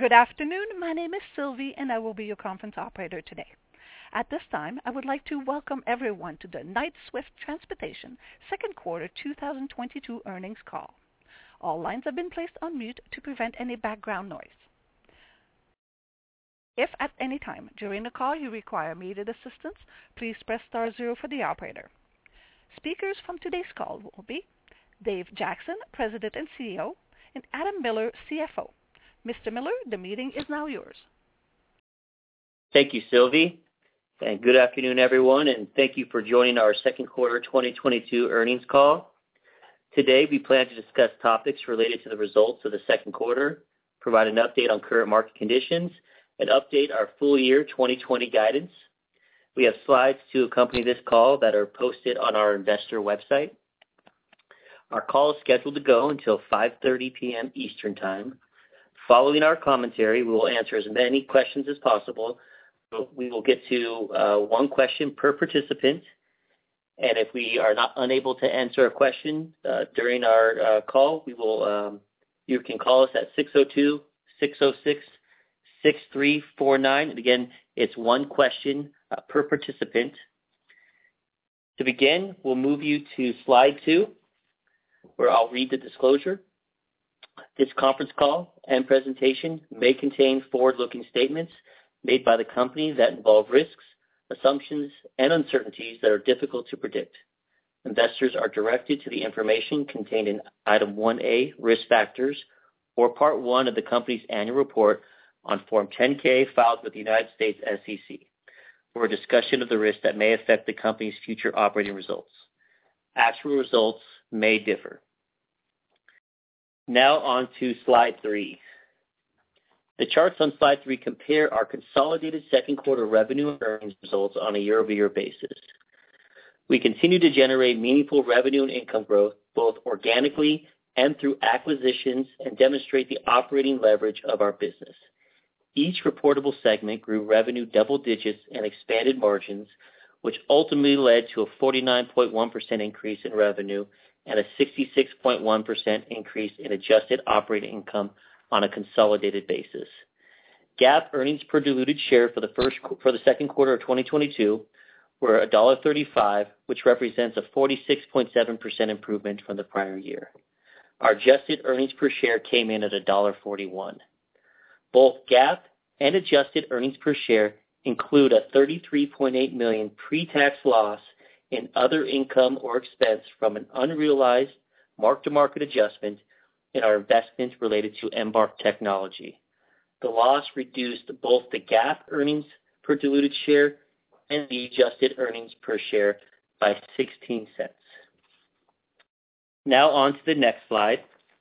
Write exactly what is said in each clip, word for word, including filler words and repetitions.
Good afternoon. My name is Sylvie, and I will be your conference operator today. At this time, I would like to welcome everyone to the Knight-Swift Transportation second quarter two thousand twenty-two earnings call. All lines have been placed on mute to prevent any background noise. If at any time during the call you require immediate assistance, please press star zero for the operator. Speakers from today's call will be Dave Jackson, President and C E O, and Adam Miller, C F O. Mister Miller, the meeting is now yours. Thank you, Sylvie, and good afternoon, everyone, and thank you for joining our second quarter twenty twenty-two earnings call. Today, we plan to discuss topics related to the results of the second quarter, provide an update on current market conditions, and update our full year twenty twenty guidance. We have slides to accompany this call that are posted on our investor website. Our call is scheduled to go until five thirty p.m. Eastern Time. Following our commentary, we will answer as many questions as possible. We will get to uh, one question per participant, and if we are not unable to answer a question uh, during our uh, call, we will. Um, you can call us at six oh two, six oh six, six three four nine, and again, it's one question uh, per participant. To begin, we'll move you to slide two, where I'll read the disclosure. This conference call and presentation may contain forward-looking statements made by the company that involve risks, assumptions, and uncertainties that are difficult to predict. Investors are directed to the information contained in Item one A, Risk Factors, or Part one of the company's annual report on Form ten K filed with the United States S E C for a discussion of the risks that may affect the company's future operating results. Actual results may differ. Now on to slide three. The charts on slide three compare our consolidated second quarter revenue and earnings results on a year-over-year basis. We continue to generate meaningful revenue and income growth, both organically and through acquisitions, and demonstrate the operating leverage of our business. Each reportable segment grew revenue double digits and expanded margins, which ultimately led to a forty-nine point one percent increase in revenue and a sixty-six point one percent increase in adjusted operating income on a consolidated basis. GAAP earnings per diluted share for the first for the second quarter of twenty twenty-two were one dollar thirty-five, which represents a forty-six point seven percent improvement from the prior year. Our adjusted earnings per share came in at one dollar forty-one. Both GAAP and adjusted earnings per share include a thirty-three point eight million dollars pre-tax loss in other income or expense from an unrealized mark-to-market adjustment in our investment related to Embark Technology. The loss reduced both the GAAP earnings per diluted share and the adjusted earnings per share by sixteen cents. Now on to the next slide.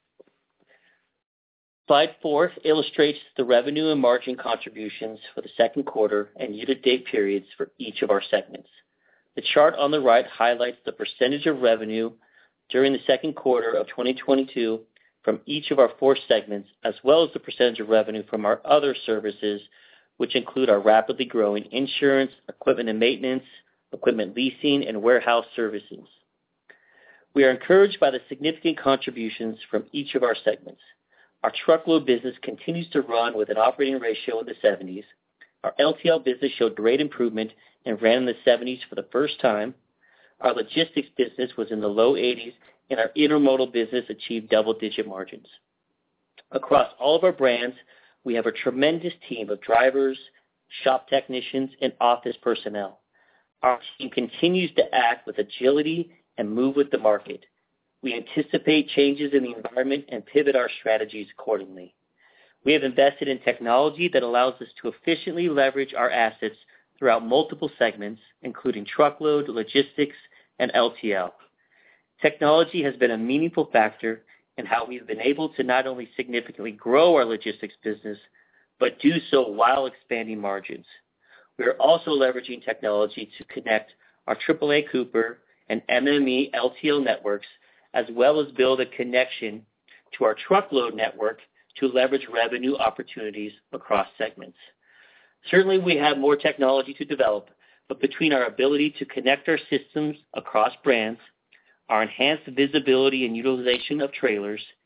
Slide four illustrates the revenue and margin contributions for the second quarter and year-to-date periods for each of our segments. The chart on the right highlights the percentage of revenue during the second quarter of twenty twenty-two from each of our four segments, as well as the percentage of revenue from our other services, which include our rapidly growing insurance, equipment and maintenance, equipment leasing, and warehouse services. We are encouraged by the significant contributions from each of our segments. Our truckload business continues to run with an operating ratio in the seventies. Our L T L business showed great improvement and ran in the seventies for the first time. Our logistics business was in the low eighties, and our intermodal business achieved double-digit margins. Across all of our brands, we have a tremendous team of drivers, shop technicians, and office personnel. Our team continues to act with agility and move with the market. We anticipate changes in the environment and pivot our strategies accordingly. We have invested in technology that allows us to efficiently leverage our assets throughout multiple segments, including truckload, logistics, and L T L. Technology has been a meaningful factor in how we've been able to not only significantly grow our logistics business, but do so while expanding margins. We are also leveraging technology to connect our triple A Cooper and M M E L T L networks, as well as build a connection to our truckload network to leverage revenue opportunities across segments. Certainly, we have more technology to develop, but between our ability to connect our systems across brands, our enhanced visibility and utilization of trailers,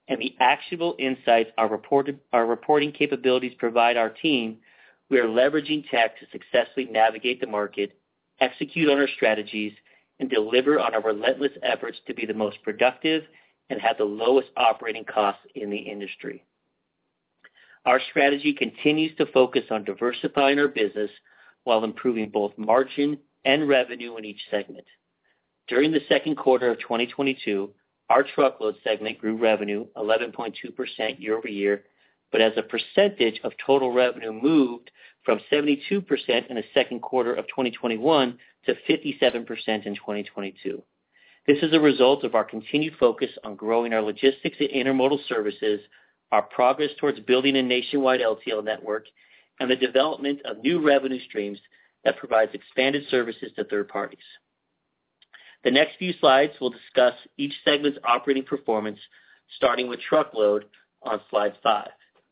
and the actionable insights our, reported, our reporting capabilities provide our team, we are leveraging tech to successfully navigate the market, execute on our strategies, and deliver on our relentless efforts to be the most productive and have the lowest operating costs in the industry. Our strategy continues to focus on diversifying our business while improving both margin and revenue in each segment. During the second quarter of twenty twenty-two, our truckload segment grew revenue eleven point two percent year over year, but as a percentage of total revenue moved from seventy-two percent in the second quarter of twenty twenty-one to fifty-seven percent in twenty twenty-two. This is a result of our continued focus on growing our logistics and intermodal services, our progress towards building a nationwide L T L network, and the development of new revenue streams that provides expanded services to third parties. The next few slides will discuss each segment's operating performance, starting with truckload on slide five.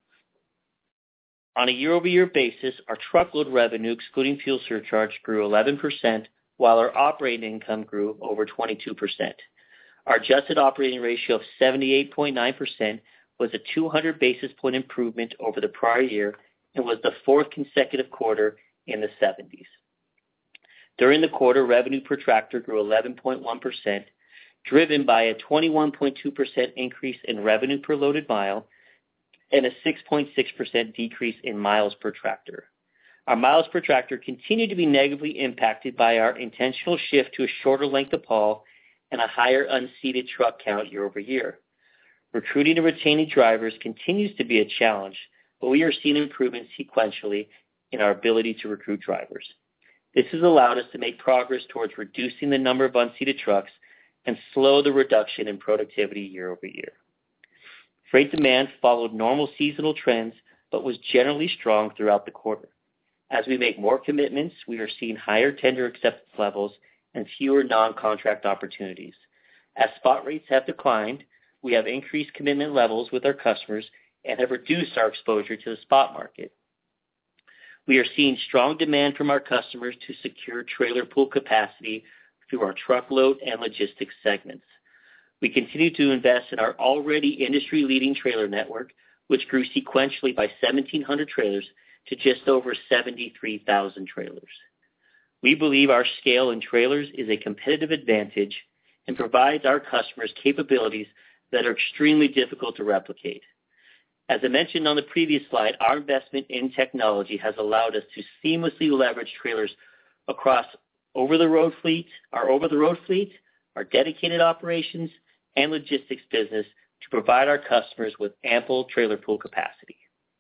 On a year-over-year basis, our truckload revenue, excluding fuel surcharge, grew eleven percent, while our operating income grew over twenty-two percent. Our adjusted operating ratio of seventy-eight point nine percent was a two hundred basis point improvement over the prior year and was the fourth consecutive quarter in the seventies. During the quarter, revenue per tractor grew eleven point one percent, driven by a twenty-one point two percent increase in revenue per loaded mile and a six point six percent decrease in miles per tractor. Our miles per tractor continued to be negatively impacted by our intentional shift to a shorter length of haul and a higher unseated truck count year over year. Recruiting and retaining drivers continues to be a challenge, but we are seeing improvements sequentially in our ability to recruit drivers. This has allowed us to make progress towards reducing the number of unseated trucks and slow the reduction in productivity year over year. Freight demand followed normal seasonal trends, but was generally strong throughout the quarter. As we make more commitments, we are seeing higher tender acceptance levels and fewer non-contract opportunities. As spot rates have declined, we have increased commitment levels with our customers and have reduced our exposure to the spot market. We are seeing strong demand from our customers to secure trailer pool capacity through our truckload and logistics segments. We continue to invest in our already industry-leading trailer network, which grew sequentially by seventeen hundred trailers to just over seventy-three thousand trailers. We believe our scale in trailers is a competitive advantage and provides our customers capabilities that are extremely difficult to replicate. As I mentioned on the previous slide, our investment in technology has allowed us to seamlessly leverage trailers across over-the-road fleet, our over-the-road fleet, our dedicated operations, and logistics business to provide our customers with ample trailer pool capacity.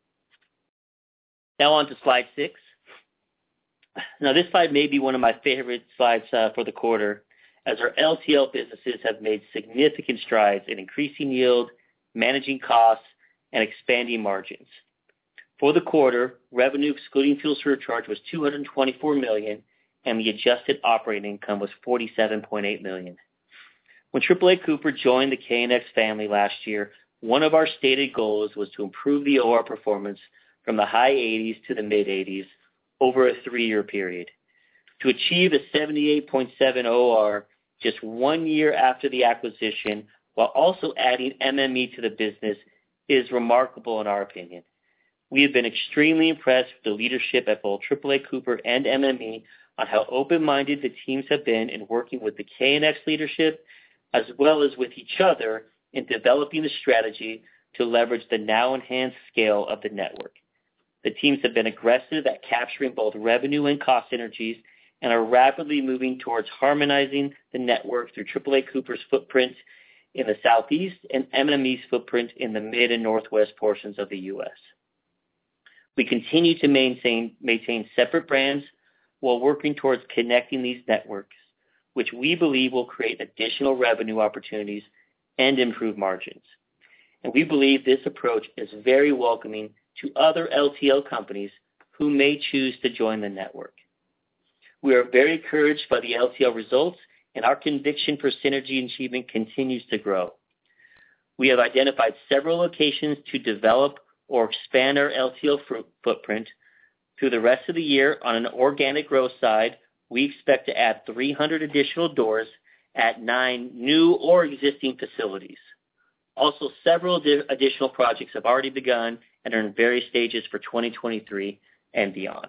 Now on to slide six. Now this slide may be one of my favorite slides uh, for the quarter, as our L T L businesses have made significant strides in increasing yield, managing costs, and expanding margins. For the quarter, revenue excluding fuel surcharge was two hundred twenty-four million dollars, and the adjusted operating income was forty-seven point eight million dollars. When Triple A Cooper joined the K N X family last year, one of our stated goals was to improve the O R performance from the high eighties to the mid eighties over a three-year period. To achieve a seventy-eight point seven O R just one year after the acquisition, while also adding M M E to the business, is remarkable in our opinion. We have been extremely impressed with the leadership at both Triple A Cooper and M M E on how open-minded the teams have been in working with the K N X leadership, as well as with each other in developing the strategy to leverage the now enhanced scale of the network. The teams have been aggressive at capturing both revenue and cost synergies and are rapidly moving towards harmonizing the network through Triple A Cooper's footprint in the Southeast and M M E's footprint in the mid and northwest portions of the U S. We continue to maintain, maintain separate brands while working towards connecting these networks, which we believe will create additional revenue opportunities and improve margins. And we believe this approach is very welcoming to other L T L companies who may choose to join the network. We are very encouraged by the L T L results, and our conviction for synergy achievement continues to grow. We have identified several locations to develop or expand our L T L footprint. Through the rest of the year, on an organic growth side, we expect to add three hundred additional doors at nine new or existing facilities. Also, several additional projects have already begun and are in various stages for twenty twenty-three and beyond.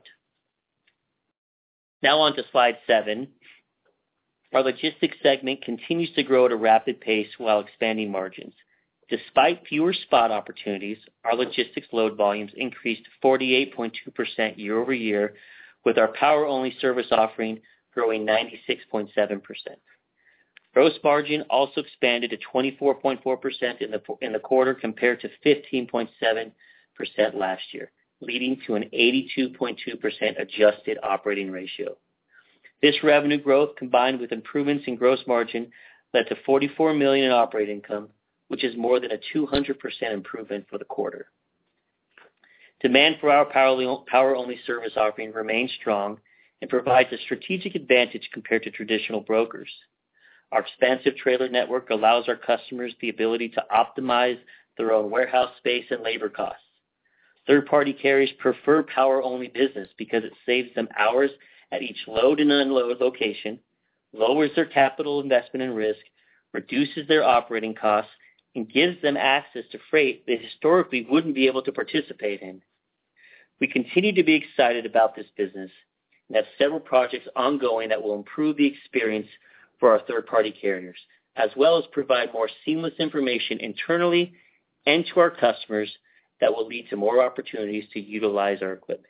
Now on to slide seven. Our logistics segment continues to grow at a rapid pace while expanding margins. Despite fewer spot opportunities, our logistics load volumes increased forty-eight point two percent year over year, with our power-only service offering growing ninety-six point seven percent. Gross margin also expanded to twenty-four point four percent in the in the quarter compared to fifteen point seven percent last year, leading to an eighty-two point two percent adjusted operating ratio. This revenue growth, combined with improvements in gross margin, led to forty-four million dollars in operating income, which is more than a two hundred percent improvement for the quarter. Demand for our power-only service offering remains strong and provides a strategic advantage compared to traditional brokers. Our expansive trailer network allows our customers the ability to optimize their own warehouse space and labor costs. Third-party carriers prefer power-only business because it saves them hours at each load and unload location, lowers their capital investment and risk, reduces their operating costs, and gives them access to freight they historically wouldn't be able to participate in. We continue to be excited about this business and have several projects ongoing that will improve the experience for our third-party carriers, as well as provide more seamless information internally and to our customers that will lead to more opportunities to utilize our equipment.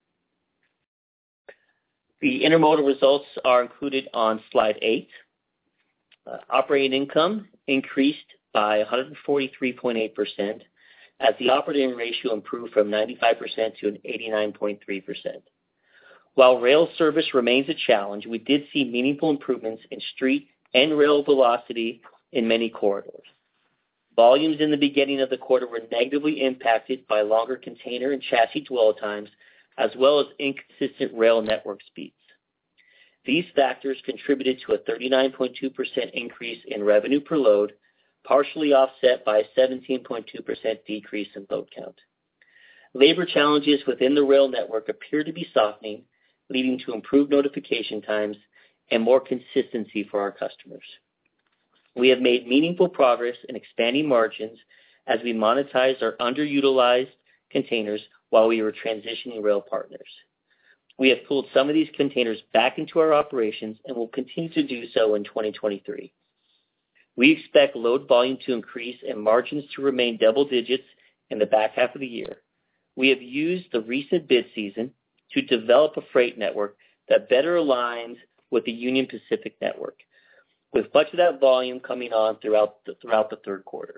The intermodal results are included on slide eight. Uh, operating income increased by one hundred forty-three point eight percent as the operating ratio improved from ninety-five percent to an eighty-nine point three percent. While rail service remains a challenge, we did see meaningful improvements in street and rail velocity in many corridors. Volumes in the beginning of the quarter were negatively impacted by longer container and chassis dwell times, as well as inconsistent rail network speeds. These factors contributed to a thirty-nine point two percent increase in revenue per load, partially offset by a seventeen point two percent decrease in load count. Labor challenges within the rail network appear to be softening, leading to improved notification times and more consistency for our customers. We have made meaningful progress in expanding margins as we monetize our underutilized containers while we were transitioning rail partners. We have pulled some of these containers back into our operations and will continue to do so in twenty twenty-three. We expect load volume to increase and margins to remain double digits in the back half of the year. We have used the recent bid season to develop a freight network that better aligns with the Union Pacific network, with much of that volume coming on throughout the, throughout the third quarter.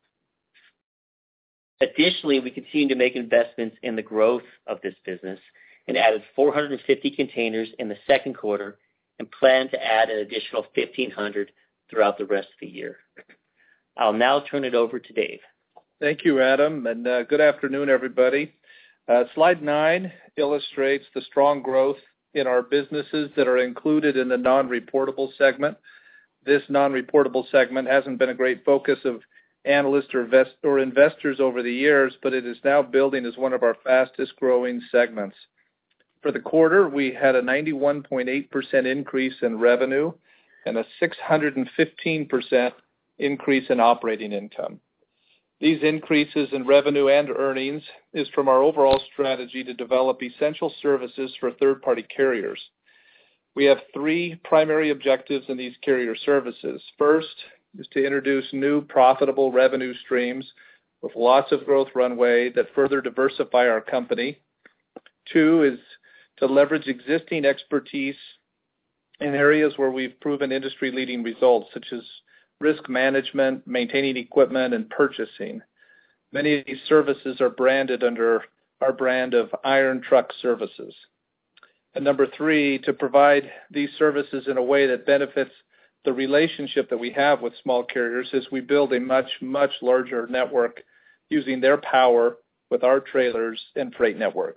Additionally, we continue to make investments in the growth of this business and added four hundred fifty containers in the second quarter and plan to add an additional fifteen hundred throughout the rest of the year. I'll now turn it over to Dave. Thank you, Adam, and uh, good afternoon, everybody. Uh, slide nine illustrates the strong growth in our businesses that are included in the non-reportable segment. This non-reportable segment hasn't been a great focus of analysts or, invest- or investors over the years, but it is now building as one of our fastest growing segments. For the quarter, we had a ninety-one point eight percent increase in revenue and a six hundred fifteen percent increase in operating income. These increases in revenue and earnings is from our overall strategy to develop essential services for third-party carriers. We have three primary objectives in these carrier services. First is to introduce new profitable revenue streams with lots of growth runway that further diversify our company. Two is to leverage existing expertise in areas where we've proven industry-leading results, such as risk management, maintaining equipment, and purchasing. Many of these services are branded under our brand of Iron Truck Services. And number three, to provide these services in a way that benefits the relationship that we have with small carriers as we build a much, much larger network using their power with our trailers and freight network.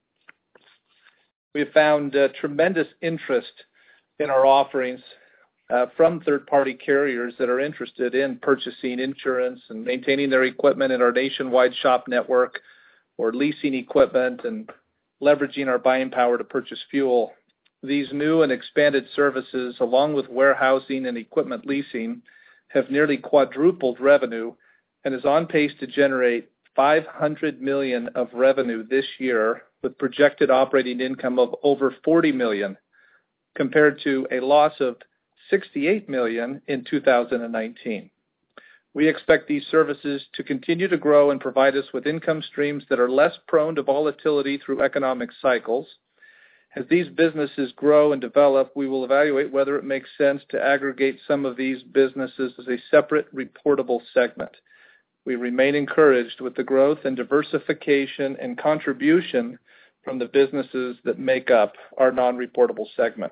We have found uh, tremendous interest in our offerings Uh, from third-party carriers that are interested in purchasing insurance and maintaining their equipment in our nationwide shop network, or leasing equipment and leveraging our buying power to purchase fuel. These new and expanded services, along with warehousing and equipment leasing, have nearly quadrupled revenue and is on pace to generate five hundred million dollars of revenue this year with projected operating income of over forty million dollars compared to a loss of sixty-eight million dollars in two thousand nineteen. We expect these services to continue to grow and provide us with income streams that are less prone to volatility through economic cycles. As these businesses grow and develop, we will evaluate whether it makes sense to aggregate some of these businesses as a separate reportable segment. We remain encouraged with the growth and diversification and contribution from the businesses that make up our non-reportable segment.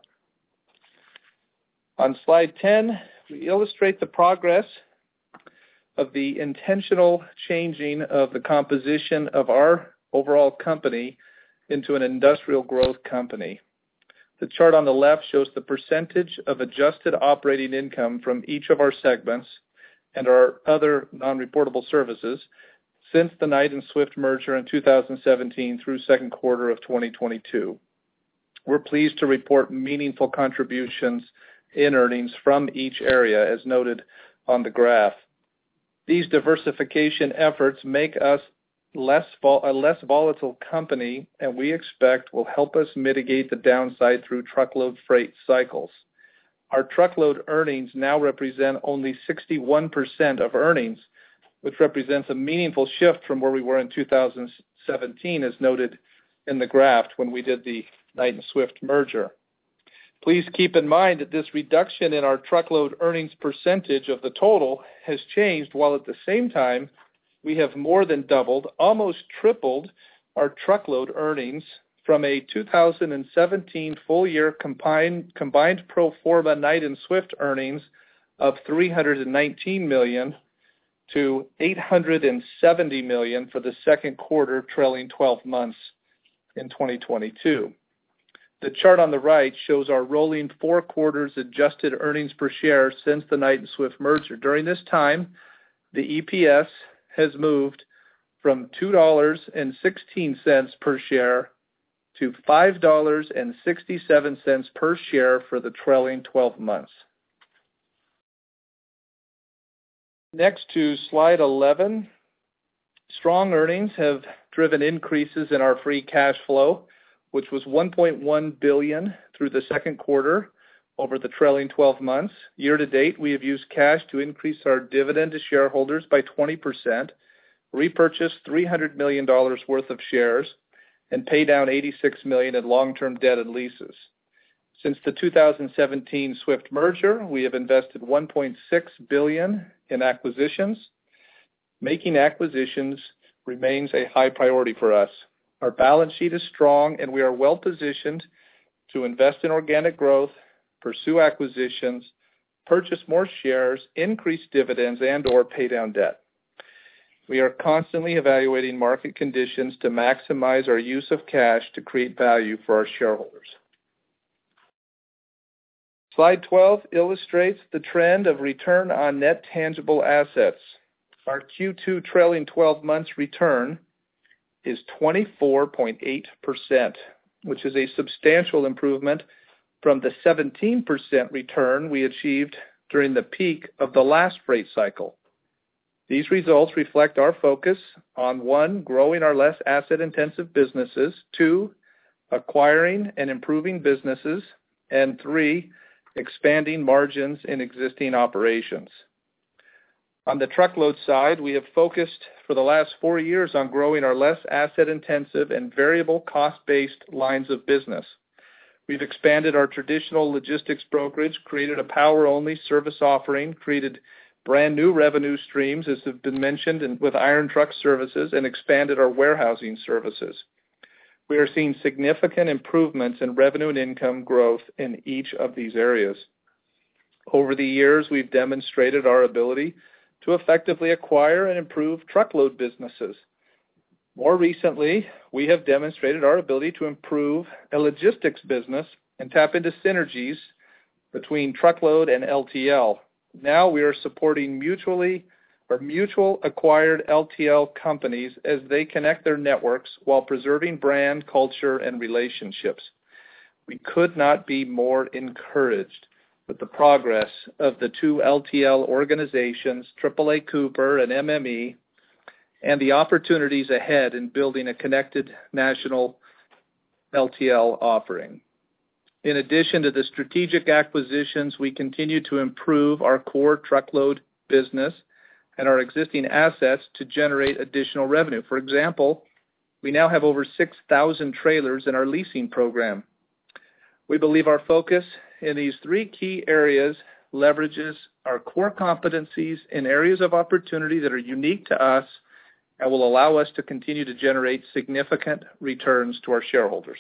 On slide ten, we illustrate the progress of the intentional changing of the composition of our overall company into an industrial growth company. The chart on the left shows the percentage of adjusted operating income from each of our segments and our other non-reportable services since the Knight and Swift merger in two thousand seventeen through second quarter of twenty twenty-two. We're pleased to report meaningful contributions in earnings from each area, as noted on the graph. These diversification efforts make us less vol- a less volatile company, and we expect will help us mitigate the downside through truckload freight cycles. Our truckload earnings now represent only sixty-one percent of earnings, which represents a meaningful shift from where we were in two thousand seventeen, as noted in the graph when we did the Knight and Swift merger. Please keep in mind that this reduction in our truckload earnings percentage of the total has changed, while at the same time we have more than doubled, almost tripled our truckload earnings from a two thousand seventeen full-year combined, combined pro forma Knight and Swift earnings of three hundred nineteen million dollars to eight hundred seventy million dollars for the second quarter trailing twelve months in twenty twenty-two. The chart on the right shows our rolling four quarters adjusted earnings per share since the Knight and Swift merger. During this time, the E P S has moved from two dollars and sixteen cents per share to five dollars and sixty-seven cents per share for the trailing twelve months. Next to slide eleven, strong earnings have driven increases in our free cash flow, which was one point one billion dollars through the second quarter over the trailing twelve months. Year to date, we have used cash to increase our dividend to shareholders by twenty percent, repurchase three hundred million dollars worth of shares, and pay down eighty-six million dollars in long-term debt and leases. Since the two thousand seventeen Swift merger, we have invested one point six billion dollars in acquisitions. Making acquisitions remains a high priority for us. Our balance sheet is strong, and we are well positioned to invest in organic growth, pursue acquisitions, purchase more shares, increase dividends, and or pay down debt. We are constantly evaluating market conditions to maximize our use of cash to create value for our shareholders. Slide twelve illustrates the trend of return on net tangible assets. Our Q two trailing twelve months return is twenty-four point eight percent, which is a substantial improvement from the seventeen percent return we achieved during the peak of the last freight cycle. These results reflect our focus on, one, growing our less asset-intensive businesses, two, acquiring and improving businesses, and three, expanding margins in existing operations. On the truckload side, we have focused for the last four years on growing our less asset-intensive and variable cost-based lines of business. We've expanded our traditional logistics brokerage, created a power-only service offering, created brand new revenue streams, as have been mentioned, and with Iron Truck Services, and expanded our warehousing services. We are seeing significant improvements in revenue and income growth in each of these areas. Over the years, we've demonstrated our ability to effectively acquire and improve truckload businesses. More recently, we have demonstrated our ability to improve a logistics business and tap into synergies between truckload and L T L. Now we are supporting mutually or mutual acquired L T L companies as they connect their networks while preserving brand, culture, and relationships. We could not be more encouraged with the progress of the two L T L organizations, triple A Cooper and M M E, and the opportunities ahead in building a connected national L T L offering. In addition to the strategic acquisitions, we continue to improve our core truckload business and our existing assets to generate additional revenue. For example, we now have over six thousand trailers in our leasing program. We believe our focus in these three key areas leverages our core competencies in areas of opportunity that are unique to us and will allow us to continue to generate significant returns to our shareholders.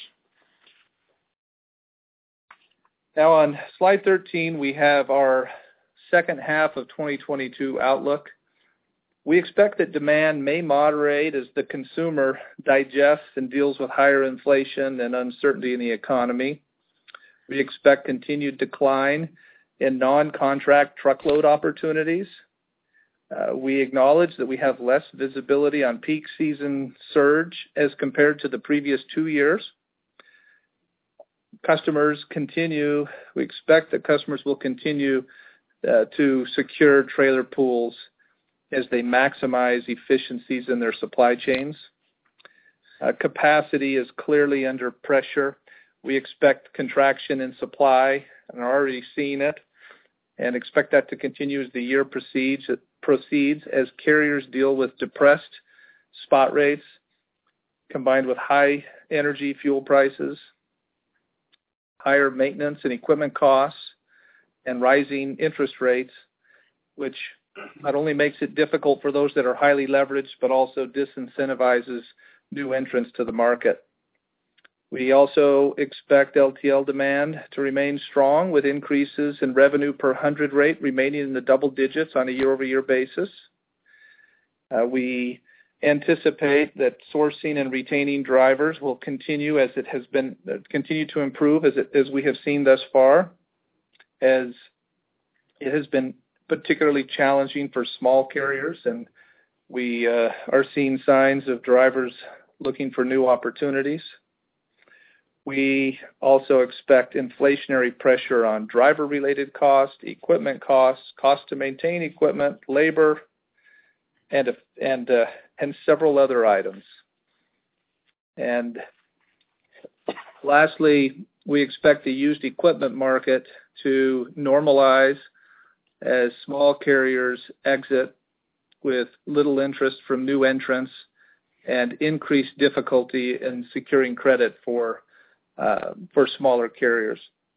Now on slide thirteen, we have our second half of twenty twenty-two outlook. We expect that demand may moderate as the consumer digests and deals with higher inflation and uncertainty in the economy. We expect continued decline in non-contract truckload opportunities. Uh, we acknowledge that we have less visibility on peak season surge as compared to the previous two years. Customers continue, we expect that customers will continue uh, to secure trailer pools as they maximize efficiencies in their supply chains. Uh, capacity is clearly under pressure. We expect contraction in supply and are already seeing it, and expect that to continue as the year proceeds, proceeds as carriers deal with depressed spot rates combined with high energy fuel prices, higher maintenance and equipment costs, and rising interest rates, which not only makes it difficult for those that are highly leveraged, but also disincentivizes new entrants to the market. We also expect L T L demand to remain strong with increases in revenue per hundred rate remaining in the double digits on a year-over-year basis. Uh, we anticipate that sourcing and retaining drivers will continue as it has been, uh, continue to improve as, it, as we have seen thus far, as it has been particularly challenging for small carriers, and we uh, are seeing signs of drivers looking for new opportunities. We also expect inflationary pressure on driver-related costs, equipment costs, cost to maintain equipment, labor, and and uh, and several other items. And lastly, we expect the used equipment market to normalize as small carriers exit with little interest from new entrants and increased difficulty in securing credit for uh, for smaller carriers.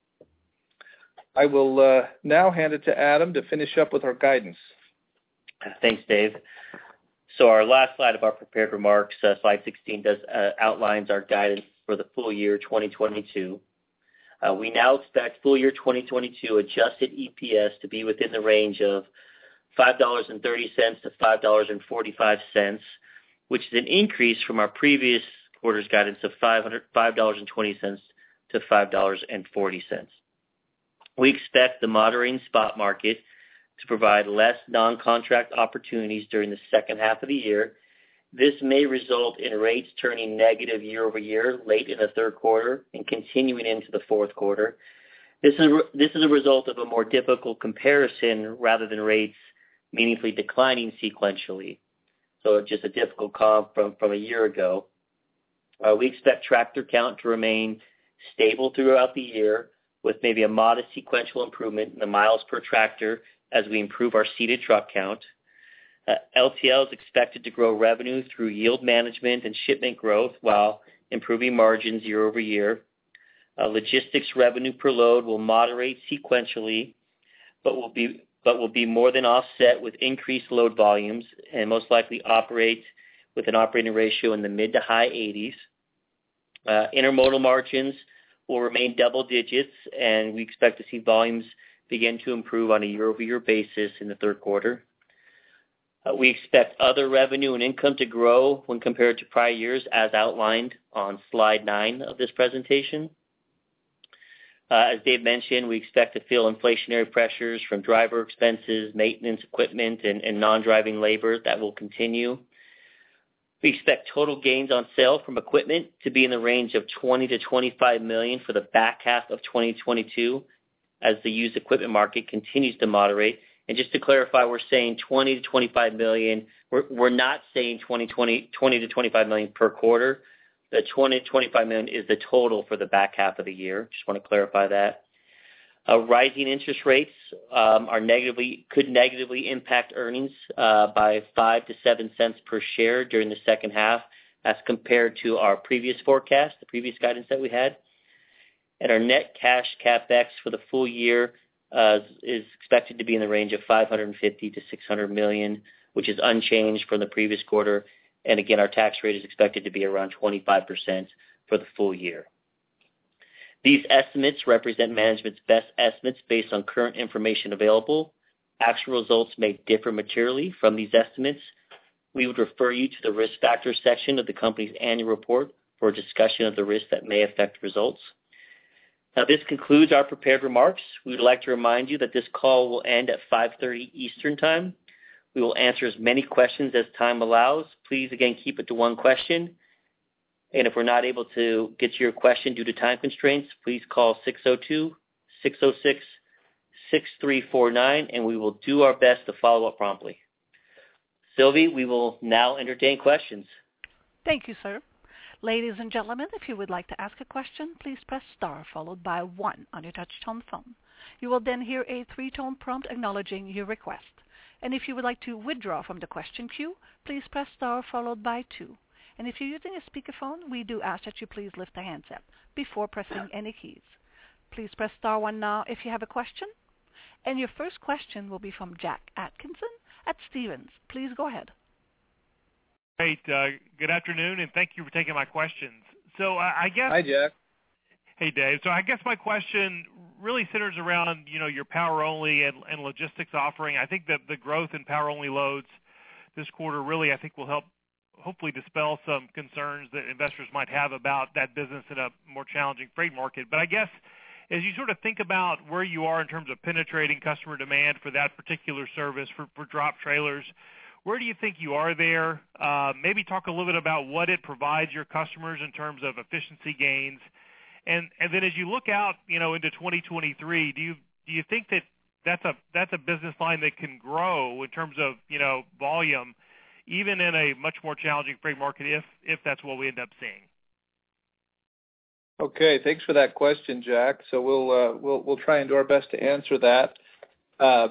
I will uh, now hand it to Adam to finish up with our guidance. Thanks, Dave. So our last slide of our prepared remarks, uh, slide sixteen, does uh, outlines our guidance for the full year twenty twenty-two. Uh, we now expect full year twenty twenty-two adjusted E P S to be within the range of five dollars and thirty cents to five dollars and forty-five cents, which is an increase from our previous quarter's guidance of five dollars and twenty cents to five dollars and forty cents. We expect the moderating spot market to provide less non-contract opportunities during the second half of the year. This may result in rates turning negative year over year late in the third quarter and continuing into the fourth quarter. This is, this is a result of a more difficult comparison rather than rates meaningfully declining sequentially. So just a difficult comp from, from a year ago. Uh, we expect tractor count to remain stable throughout the year with maybe a modest sequential improvement in the miles per tractor as we improve our seated truck count. Uh, L T L is expected to grow revenue through yield management and shipment growth while improving margins year over year. Uh, logistics revenue per load will moderate sequentially, but will be but will be more than offset with increased load volumes and most likely operate with an operating ratio in the mid to high eighties. Uh, intermodal margins will remain double digits, and we expect to see volumes begin to improve on a year-over-year basis in the third quarter. Uh, we expect other revenue and income to grow when compared to prior years, as outlined on slide nine of this presentation. Uh, as Dave mentioned, we expect to feel inflationary pressures from driver expenses, maintenance equipment, and, and non-driving labor that will continue. We expect total gains on sale from equipment to be in the range of twenty to twenty-five million dollars for the back half of twenty twenty-two, as the used equipment market continues to moderate. And just to clarify, we're saying twenty to twenty-five million. We're, we're not saying twenty, twenty, twenty to twenty-five million per quarter. The twenty to twenty-five million is the total for the back half of the year. Just want to clarify that. Uh, rising interest rates um, are negatively could negatively impact earnings uh, by five to seven cents per share during the second half, as compared to our previous forecast, the previous guidance that we had. And our net cash capex for the full year uh, is expected to be in the range of five hundred fifty to six hundred million, which is unchanged from the previous quarter. And again, our tax rate is expected to be around twenty-five percent for the full year. These estimates represent management's best estimates based on current information available. Actual results may differ materially from these estimates. We would refer you to the risk factors section of the company's annual report for a discussion of the risks that may affect results. Now, this concludes our prepared remarks. We would like to remind you that this call will end at five thirty Eastern Time. We will answer as many questions as time allows. Please, again, keep it to one question. And if we're not able to get to your question due to time constraints, please call six oh two, six oh six, six three four nine, and we will do our best to follow up promptly. Sylvie, we will now entertain questions. Thank you, sir. Ladies and gentlemen, if you would like to ask a question, please press star followed by one on your touch-tone phone. You will then hear a three-tone prompt acknowledging your request. And if you would like to withdraw from the question queue, please press star followed by two. And if you're using a speakerphone, we do ask that you please lift the handset before pressing any keys. Please press star one now if you have a question. And your first question will be from Jack Atkinson at Stephens. Please go ahead. Great. Uh, good afternoon, and thank you for taking my questions. So uh, I guess. Hi, Jack. Hey, Dave. So I guess my question really centers around, you know, your power-only and, and logistics offering. I think that the growth in power-only loads this quarter really, I think, will help hopefully dispel some concerns that investors might have about that business in a more challenging freight market. But I guess as you sort of think about where you are in terms of penetrating customer demand for that particular service for, for drop trailers, where do you think you are there? Uh, maybe talk a little bit about what it provides your customers in terms of efficiency gains. And and then as you look out, you know, into twenty twenty-three, do you do you think that that's a that's a business line that can grow in terms of, you know, volume, even in a much more challenging freight market, if if that's what we end up seeing? Okay, thanks for that question, Jack. So we'll uh, we'll we'll try and do our best to answer that. Uh,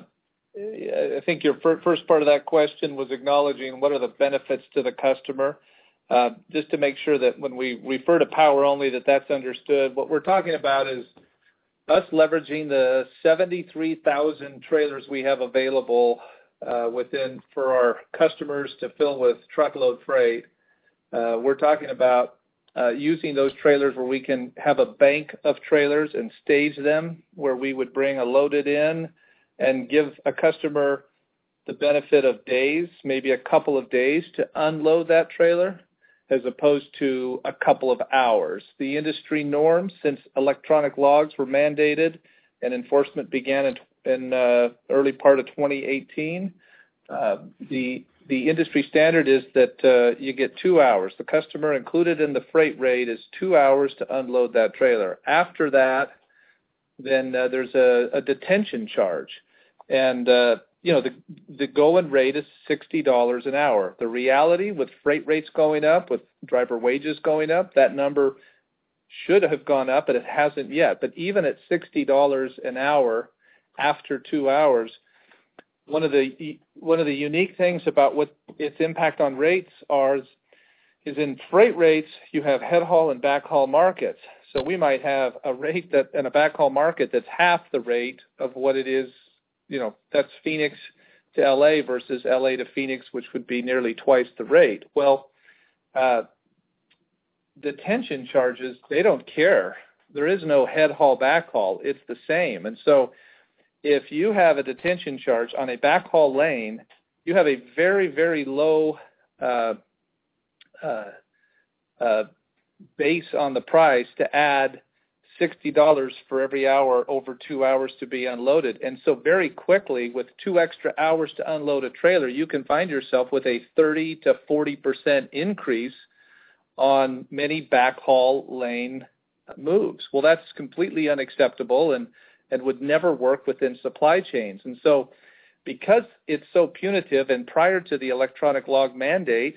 I think your fir- first part of that question was acknowledging what are the benefits to the customer. Uh, just to make sure that when we refer to power only, that that's understood. What we're talking about is us leveraging the seventy-three thousand trailers we have available uh, within for our customers to fill with truckload freight. Uh, we're talking about uh, using those trailers where we can have a bank of trailers and stage them, where we would bring a loaded in and give a customer the benefit of days, maybe a couple of days to unload that trailer, as opposed to a couple of hours. The industry norm, since electronic logs were mandated and enforcement began in, in uh, early part of twenty eighteen, uh, the the industry standard is that uh, you get two hours. The customer included in the freight rate is two hours to unload that trailer. After that, then uh, there's a, a detention charge. And uh, you know, the the going rate is sixty dollars an hour. The reality, with freight rates going up, with driver wages going up, that number should have gone up, but it hasn't yet. But even at sixty dollars an hour after two hours, one of the one of the unique things about what its impact on rates are is, is in freight rates, you have head haul and back haul markets. So we might have a rate that in a back haul market that's half the rate of what it is. You know, that's Phoenix to L A versus L A to Phoenix, which would be nearly twice the rate. Well, uh, detention charges, they don't care. There is no head haul, back haul. It's the same. And so if you have a detention charge on a back haul lane, you have a very, very low uh, uh, uh, base on the price to add sixty dollars for every hour over two hours to be unloaded. And so very quickly, with two extra hours to unload a trailer, you can find yourself with a thirty to forty percent increase on many backhaul lane moves. Well, that's completely unacceptable. And, and would never work within supply chains. And so because it's so punitive, and prior to the electronic log mandate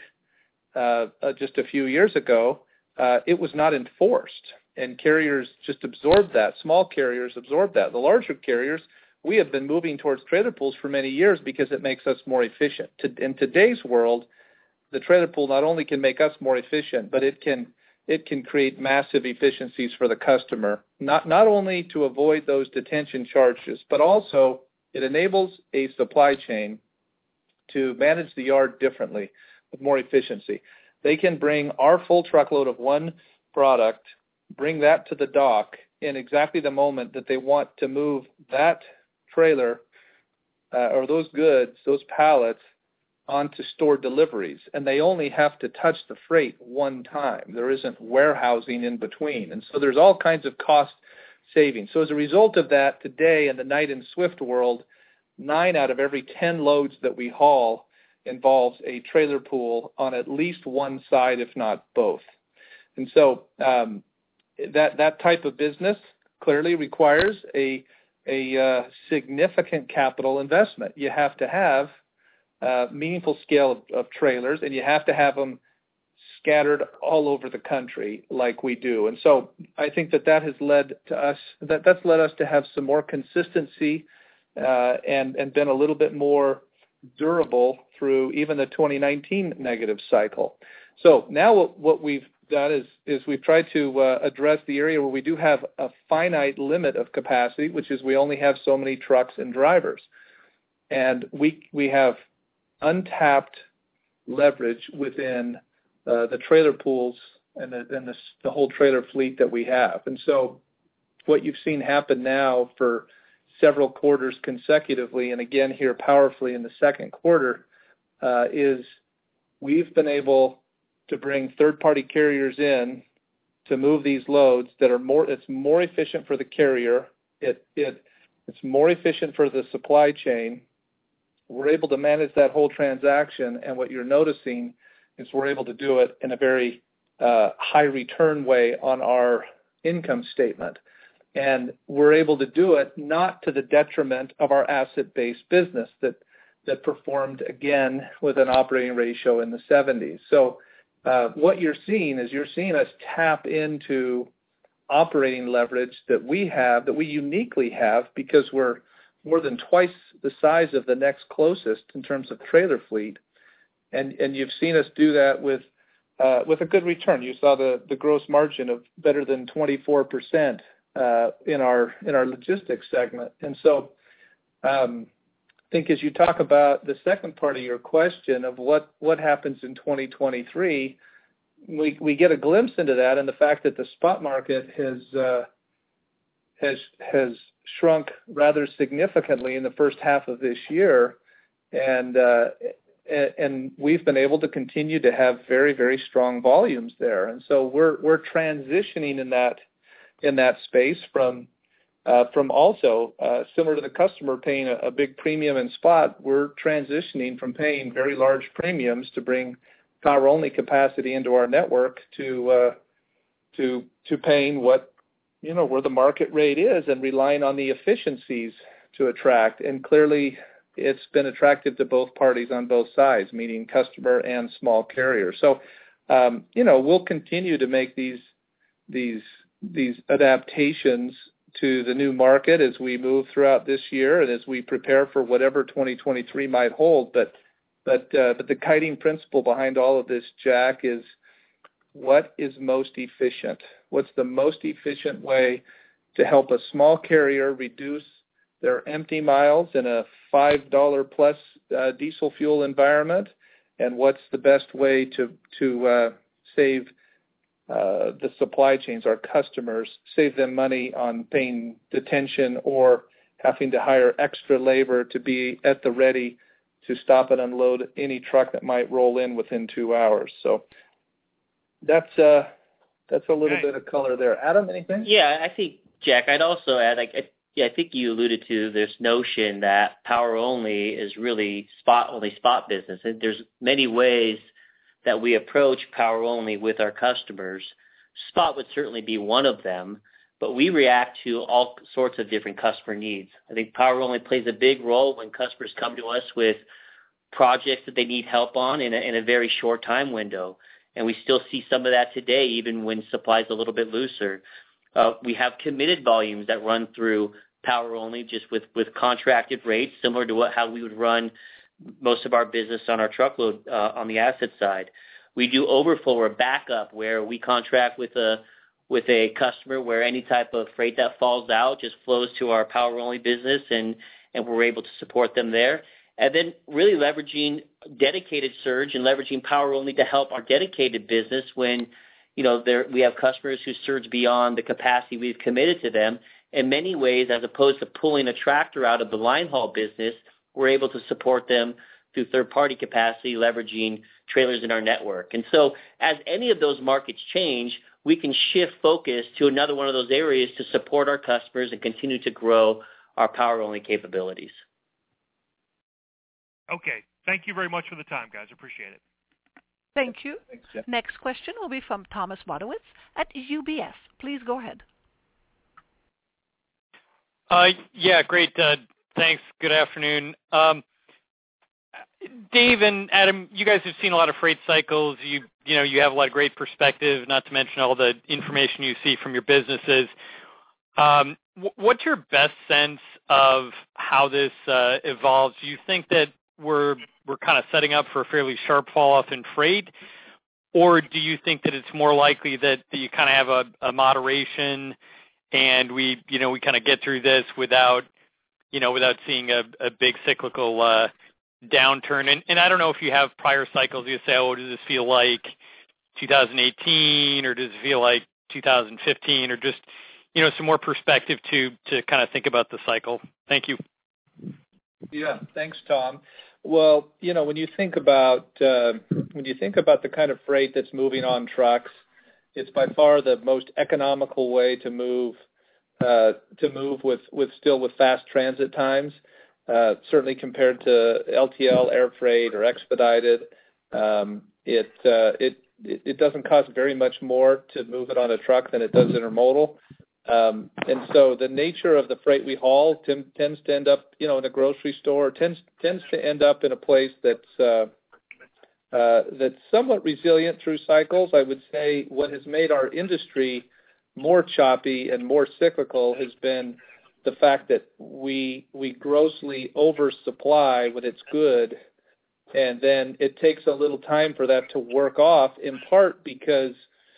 uh, uh, just a few years ago, uh, it was not enforced, and carriers just absorbed that. Small carriers absorbed that. The larger carriers, we have been moving towards trailer pools for many years because it makes us more efficient. To, in today's world, the trailer pool not only can make us more efficient, but it can it can create massive efficiencies for the customer, not not only to avoid those detention charges, but also it enables a supply chain to manage the yard differently with more efficiency. They can bring our full truckload of one product, bring that to the dock in exactly the moment that they want to move that trailer uh, or those goods, those pallets, onto store deliveries, and they only have to touch the freight one time. There isn't warehousing in between, and so there's all kinds of cost savings. So as a result of that, today in the Knight and Swift world, nine out of every ten loads that we haul involves a trailer pool on at least one side, if not both. And so um, that that type of business clearly requires a a uh, significant capital investment. You have to have Uh, meaningful scale of, of trailers, and you have to have them scattered all over the country like we do. And so I think that that has led to us, that that's led us to have some more consistency uh, and, and been a little bit more durable through even the twenty nineteen negative cycle. So now what, what we've done is, is we've tried to uh, address the area where we do have a finite limit of capacity, which is we only have so many trucks and drivers. And we we have untapped leverage within uh, the trailer pools and, the, and the, the whole trailer fleet that we have. And so what you've seen happen now for several quarters consecutively, and again here powerfully in the second quarter, uh, is we've been able to bring third-party carriers in to move these loads that are more, it's more efficient for the carrier, it, it it's more efficient for the supply chain. We're able to manage that whole transaction, and what you're noticing is we're able to do it in a very uh, high return way on our income statement. And we're able to do it not to the detriment of our asset-based business that, that performed, again, with an operating ratio in the seventies. So uh, what you're seeing is you're seeing us tap into operating leverage that we have, that we uniquely have, because we're more than twice the size of the next closest in terms of trailer fleet, and and you've seen us do that with uh, with a good return. You saw the, the gross margin of better than twenty-four percent uh, in our in our logistics segment. And so, um, I think as you talk about the second part of your question of what what happens in twenty twenty-three, we we get a glimpse into that, and the fact that the spot market has uh, has has shrunk rather significantly in the first half of this year, and uh, and we've been able to continue to have very, very strong volumes there. And so we're we're transitioning in that in that space from uh, from also uh, similar to the customer paying a, a big premium in spot. We're transitioning from paying very large premiums to bring power only capacity into our network to uh, to to paying what you know, where the market rate is, and relying on the efficiencies to attract. And clearly it's been attractive to both parties on both sides, meaning customer and small carrier. So, um, you know, we'll continue to make these, these, these adaptations to the new market as we move throughout this year and as we prepare for whatever twenty twenty-three might hold. But, but, uh, but the guiding principle behind all of this, Jack, is what is most efficient? What's the most efficient way to help a small carrier reduce their empty miles in a five dollars plus uh, diesel fuel environment? And what's the best way to, to uh, save uh, the supply chains, our customers, save them money on paying detention or having to hire extra labor to be at the ready to stop and unload any truck that might roll in within two hours. So That's uh, that's a little okay. bit of color there. Adam, anything? Yeah, I think, Jack, I'd also add, like, I, yeah, I think you alluded to this notion that power only is really spot only spot business. And there's many ways that we approach power only with our customers. Spot would certainly be one of them, but we react to all sorts of different customer needs. I think power only plays a big role when customers come to us with projects that they need help on in a, in a very short time window. And we still see some of that today, even when supply is a little bit looser. Uh, we have committed volumes that run through power only, just with, with contracted rates, similar to what, how we would run most of our business on our truckload uh, on the asset side. We do overflow or backup, where we contract with a with a customer where any type of freight that falls out just flows to our power only business, and, and we're able to support them there. And then really leveraging dedicated surge and leveraging power only to help our dedicated business when, you know, there we have customers who surge beyond the capacity we've committed to them. In many ways, as opposed to pulling a tractor out of the line haul business, we're able to support them through third-party capacity, leveraging trailers in our network. And so as any of those markets change, we can shift focus to another one of those areas to support our customers and continue to grow our power-only capabilities. Okay. Thank you very much for the time, guys. Appreciate it. Thank you. Thanks, Jeff. Next question will be from Thomas Wadewitz at U B S. Please go ahead. Uh, yeah, great. Uh, thanks. Good afternoon. Um, Dave and Adam, you guys have seen a lot of freight cycles. You you know, you have a lot of great perspective, not to mention all the information you see from your businesses. Um, w- what's your best sense of how this uh, evolves? Do you think that we're we're kind of setting up for a fairly sharp fall off in freight, or do you think that it's more likely that, that you kind of have a, a moderation and we you know we kind of get through this without you know without seeing a, a big cyclical uh, downturn? And, and I don't know if you have prior cycles. You say, oh, does this feel like two thousand eighteen, or does it feel like two thousand fifteen, or just you know some more perspective to to kind of think about the cycle? Thank you. Yeah, thanks, Tom. Well, you know, when you think about uh, when you think about the kind of freight that's moving on trucks, it's by far the most economical way to move uh, to move with, with still with fast transit times. Uh, certainly compared to L T L, air freight, or expedited, um, it, uh, it it doesn't cost very much more to move it on a truck than it does intermodal. Um, and so the nature of the freight we haul t- tends to end up, you know, in a grocery store, tends tends to end up in a place that's uh, uh, that's somewhat resilient through cycles. I would say what has made our industry more choppy and more cyclical has been the fact that we we grossly oversupply when it's good, and then it takes a little time for that to work off, in part because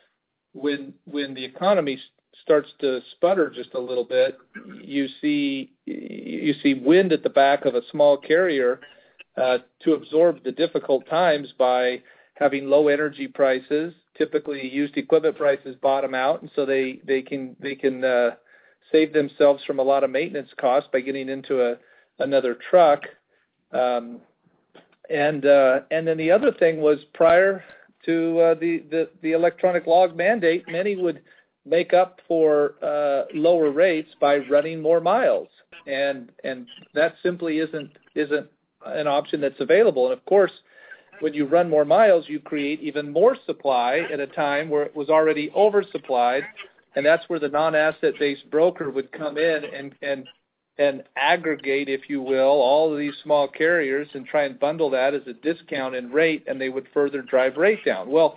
when when the economy starts to sputter just a little bit, you see you see wind at the back of a small carrier uh, to absorb the difficult times by having low energy prices. Typically, used equipment prices bottom out, and so they they can they can uh, save themselves from a lot of maintenance costs by getting into a another truck. Um, and uh, and then the other thing was, prior to uh, the, the the electronic log mandate, many would make up for uh, lower rates by running more miles, and and that simply isn't isn't an option that's available. And of course, when you run more miles, you create even more supply at a time where it was already oversupplied, and that's where the non-asset-based broker would come in and and and aggregate, if you will, all of these small carriers and try and bundle that as a discount in rate, and they would further drive rate down. Well,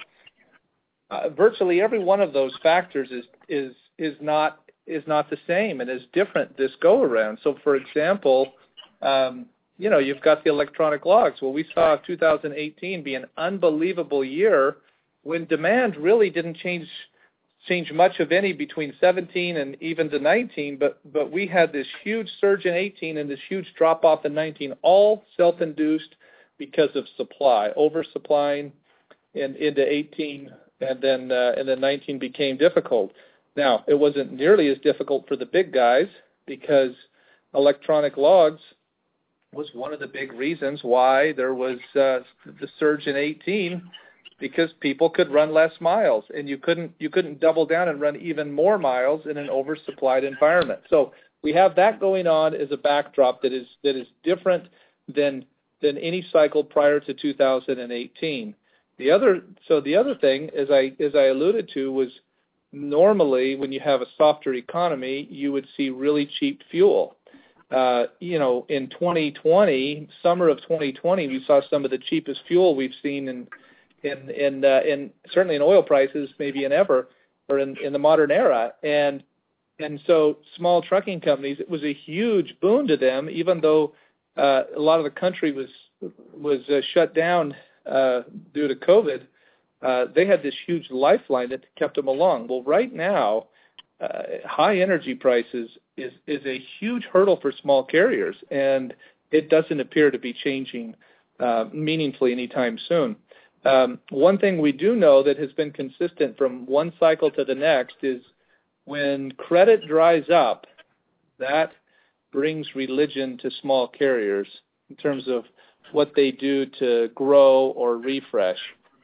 Uh, virtually every one of those factors is is is not is not the same and is different this go around. So, for example, um, you know, you've got the electronic logs. Well, we saw two thousand eighteen be an unbelievable year when demand really didn't change change much of any between seventeen and even to nineteen. But but we had this huge surge in eighteen and this huge drop off in nineteen, all self-induced because of supply, oversupplying in, into eighteen. And then, uh, and then nineteen became difficult. Now, it wasn't nearly as difficult for the big guys because electronic logs was one of the big reasons why there was uh, the surge in eighteen, because people could run less miles, and you couldn't you couldn't double down and run even more miles in an oversupplied environment. So we have that going on as a backdrop that is that is different than than any cycle prior to two thousand eighteen. The other, so the other thing, as I as I alluded to, was normally when you have a softer economy, you would see really cheap fuel. Uh, you know, in twenty twenty, summer of twenty twenty, we saw some of the cheapest fuel we've seen in, in, in, uh, in certainly in oil prices, maybe in ever, or in, in the modern era. And, and so small trucking companies, it was a huge boon to them, even though uh, a lot of the country was, was uh, shut down uh, due to COVID. Uh, they had this huge lifeline that kept them along. Well, right now, uh, high energy prices is, is a huge hurdle for small carriers, and it doesn't appear to be changing uh, meaningfully anytime soon. Um, one thing we do know that has been consistent from one cycle to the next is when credit dries up, that brings religion to small carriers in terms of what they do to grow or refresh.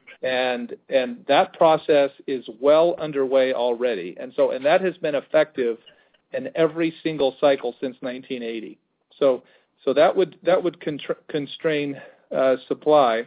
And and that process is well underway already. And so and that has been effective in every single cycle since nineteen eighty. So so that would that would contra- constrain uh, supply.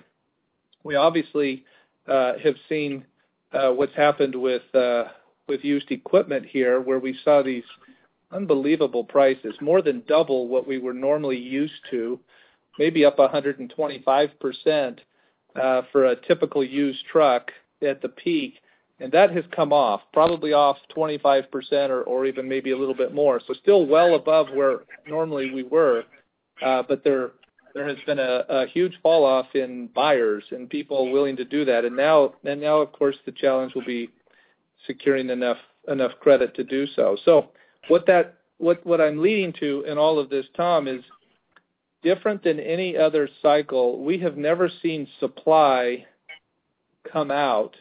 We obviously uh, have seen uh, what's happened with uh, with used equipment here, where we saw these unbelievable prices, more than double what we were normally used to, maybe up one hundred twenty-five percent. Uh, for a typical used truck at the peak, and that has come off, probably off twenty-five percent or, or even maybe a little bit more. So still well above where normally we were, uh, but there there has been a, a huge fall off in buyers and people willing to do that. And now, and now, of course, the challenge will be securing enough enough credit to do so. So what that what what I'm leading to in all of this, Tom, is different than any other cycle. We have never seen supply come out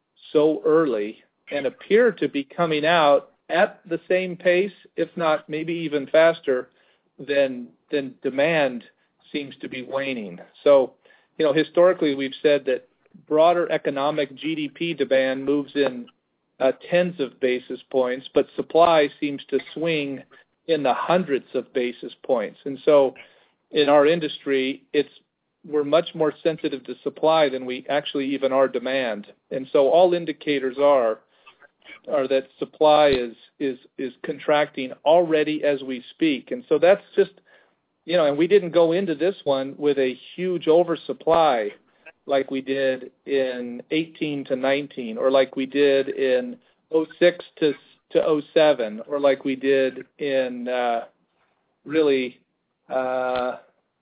so early and appear to be coming out at the same pace, if not maybe even faster, than than demand seems to be waning. So, you know, historically we've said that broader economic G D P demand moves in uh, tens of basis points, but supply seems to swing in the hundreds of basis points. And so in our industry, it's we're much more sensitive to supply than we actually even are demand. And so all indicators are are that supply is is is contracting already as we speak. And so that's just, you know, and we didn't go into this one with a huge oversupply like we did in eighteen to nineteen, or like we did in oh six to to oh seven, or like we did in uh, really. Uh,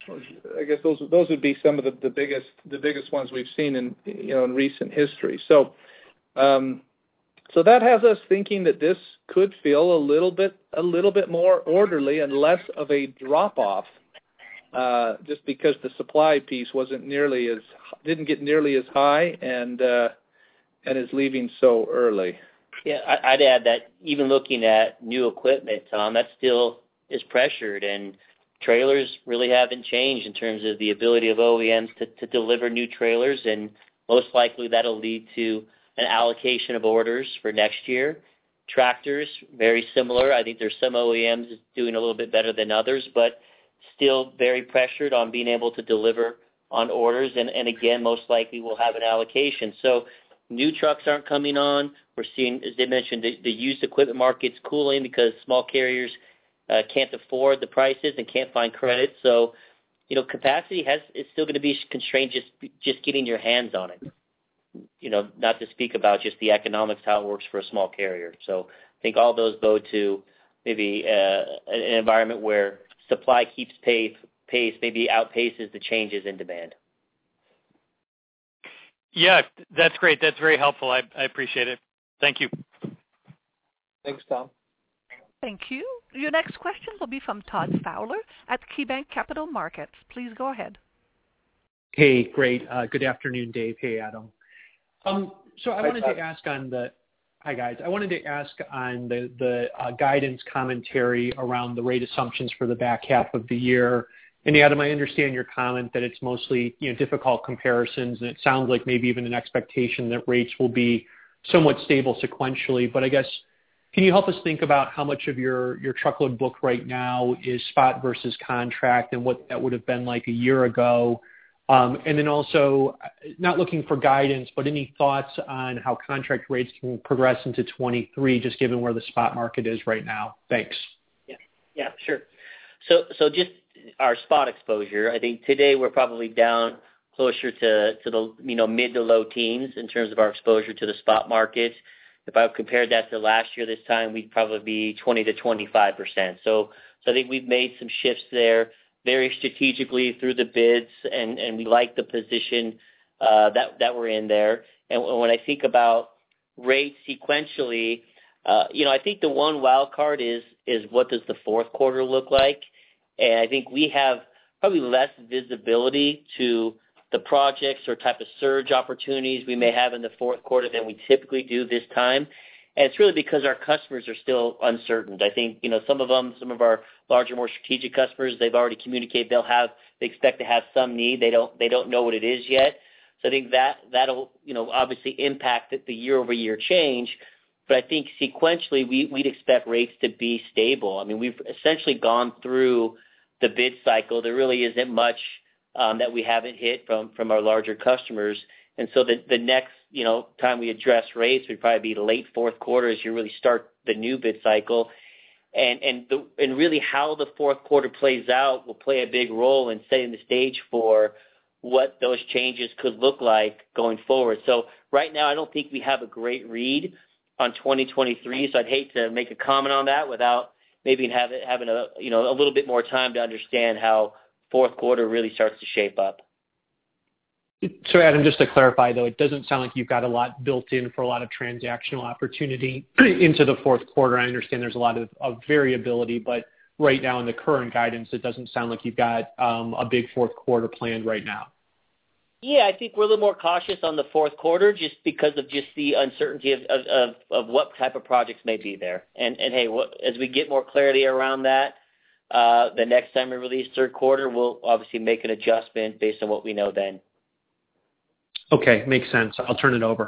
I guess those those would be some of the, the biggest the biggest ones we've seen in you know in recent history. So, um, so that has us thinking that this could feel a little bit a little bit more orderly and less of a drop off, uh, just because the supply piece wasn't nearly as didn't get nearly as high and uh, and is leaving so early. Yeah, I'd add that even looking at new equipment, Tom, that still is pressured, and trailers really haven't changed in terms of the ability of O E Ms to, to deliver new trailers, and most likely that'll lead to an allocation of orders for next year. Tractors, very similar. I think there's some O E Ms doing a little bit better than others, but still very pressured on being able to deliver on orders, and, and again, most likely we'll have an allocation. So new trucks aren't coming on. We're seeing, as they mentioned, the, the used equipment market's cooling because small carriers Uh, can't afford the prices and can't find credit. So, you know, capacity has is still going to be constrained just just getting your hands on it. You know, not to speak about just the economics, how it works for a small carrier. So I think all those bode to maybe uh, an environment where supply keeps pace, pace, maybe outpaces the changes in demand. Yeah, that's great. That's very helpful. I, I appreciate it. Thank you. Thanks, Tom. Thank you. Your next question will be from Todd Fowler at KeyBanc Capital Markets. Please go ahead. Hey, great. Uh, good afternoon, Dave. Hey, Adam. Um, so I Hi, wanted Todd. to ask on the hi guys. I wanted to ask on the the uh, guidance commentary around the rate assumptions for the back half of the year. And Adam, I understand your comment that it's mostly you know difficult comparisons, and it sounds like maybe even an expectation that rates will be somewhat stable sequentially. But I guess, can you help us think about how much of your, your truckload book right now is spot versus contract and what that would have been like a year ago? Um, and then also, not looking for guidance, but any thoughts on how contract rates can progress into twenty-three, just given where the spot market is right now? Thanks. Yeah, yeah, sure. So, so just our spot exposure. I think today we're probably down closer to to the you know mid to low teens in terms of our exposure to the spot market. If I compared that to last year, this time we'd probably be twenty to twenty-five percent. So, so I think we've made some shifts there, very strategically through the bids, and, and we like the position uh, that that we're in there. And when I think about rates sequentially, uh, you know, I think the one wild card is is what does the fourth quarter look like? And I think we have probably less visibility to the projects or type of surge opportunities we may have in the fourth quarter than we typically do this time. And it's really because our customers are still uncertain. I think, you know, some of them, some of our larger, more strategic customers, they've already communicated they'll have, they expect to have some need. They don't, they don't know what it is yet. So I think that, that'll, you know, obviously impact the year-over-year change. But I think sequentially, we, we'd expect rates to be stable. I mean, we've essentially gone through the bid cycle. There really isn't much um, that we haven't hit from, from our larger customers. And so the, the next, you know, time we address rates would probably be late fourth quarter as you really start the new bid cycle. And and the, and really how the fourth quarter plays out will play a big role in setting the stage for what those changes could look like going forward. So right now, I don't think we have a great read on twenty twenty-three. So I'd hate to make a comment on that without maybe have it, having a, you know, a little bit more time to understand how fourth quarter really starts to shape up. So, Adam, just to clarify, though, it doesn't sound like you've got a lot built in for a lot of transactional opportunity into the fourth quarter. I understand there's a lot of, of variability, but right now in the current guidance, it doesn't sound like you've got um, a big fourth quarter planned right now. Yeah, I think we're a little more cautious on the fourth quarter just because of just the uncertainty of, of, of, of what type of projects may be there. And, and hey, what, as we get more clarity around that, uh, the next time we release third quarter, we'll obviously make an adjustment based on what we know then. Okay, makes sense. I'll turn it over.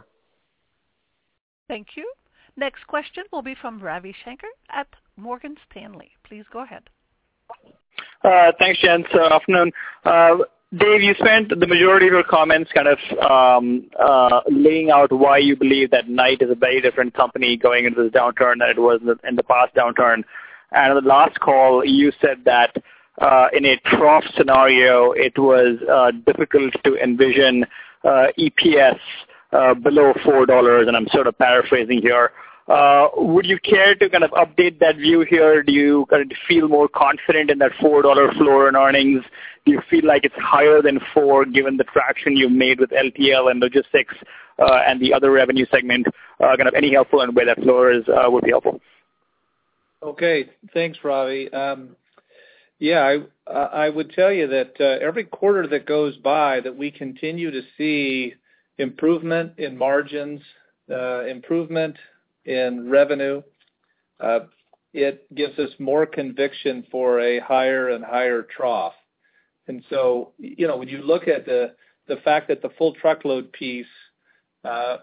Thank you. Next question will be from Ravi Shankar at Morgan Stanley. Please go ahead. Uh, thanks, gents. Uh, afternoon. Uh, Dave, you spent the majority of your comments kind of um, uh, laying out why you believe that Knight is a very different company going into this downturn than it was in the, in the past downturn. And on the last call, you said that uh, in a trough scenario, it was uh, difficult to envision Uh, E P S uh, below four dollars, and I'm sort of paraphrasing here. Uh, would you care to kind of update that view here? Do you kind of feel more confident in that four dollar floor in earnings? Do you feel like it's higher than four given the traction you've made with L T L and logistics uh, and the other revenue segment? Uh, kind of any helpful on where that floor is uh, would be helpful. Okay, thanks, Ravi. Um, Yeah, I, I would tell you that uh, every quarter that goes by that we continue to see improvement in margins, uh, improvement in revenue, uh, it gives us more conviction for a higher and higher trough. And so, you know, when you look at the, the fact that the full truckload piece uh,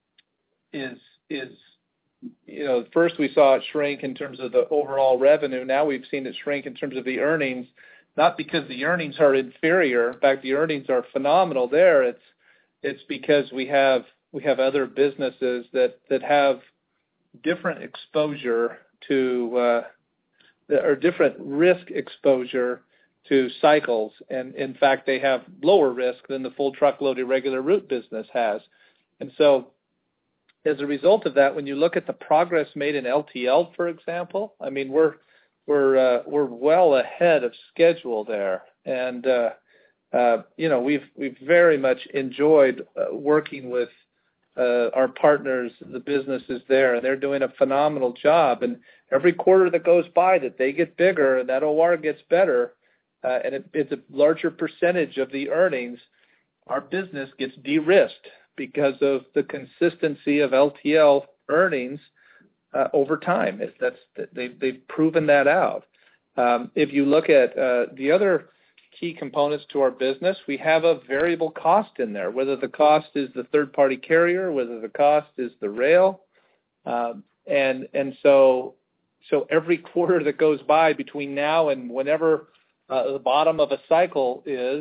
is is you know, first we saw it shrink in terms of the overall revenue. Now we've seen it shrink in terms of the earnings, not because the earnings are inferior. In fact, the earnings are phenomenal there. It's it's because we have we have other businesses that, that have different exposure to uh, or different risk exposure to cycles, and in fact, they have lower risk than the full truckload irregular route business has, and so. As a result of that, when you look at the progress made in L T L, for example, I mean we're we're uh, we're well ahead of schedule there, and uh, uh, you know we've we've very much enjoyed uh, working with uh, our partners, the businesses there, and they're doing a phenomenal job. And every quarter that goes by, that they get bigger and that O R gets better, uh, and it, it's a larger percentage of the earnings, our business gets de-risked because of the consistency of L T L earnings uh, over time. It, that's they've they've proven that out. Um, if you look at uh, the other key components to our business, we have a variable cost in there. Whether the cost is the third-party carrier, whether the cost is the rail, um, and and so so every quarter that goes by between now and whenever uh, the bottom of a cycle is,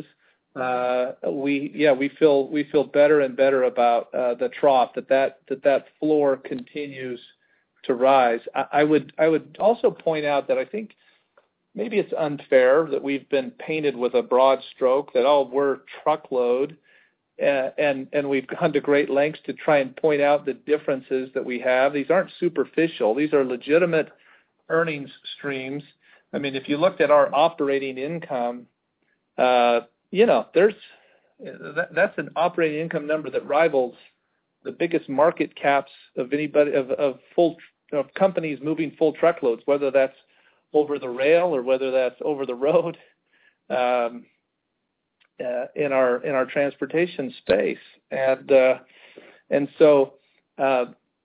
uh, we yeah we feel we feel better and better about uh, the trough, that that that that floor continues to rise. I, I would I would also point out that I think maybe it's unfair that we've been painted with a broad stroke that, oh, we're truckload, uh, and and we've gone to great lengths to try and point out the differences that we have. These aren't superficial. These are legitimate earnings streams. I mean, if you looked at our operating income, uh, you know, there's that, that's an operating income number that rivals the biggest market caps of anybody of, of full of companies moving full truckloads, whether that's over the rail or whether that's over the road, um, uh, in our in our transportation space, and uh, and so uh,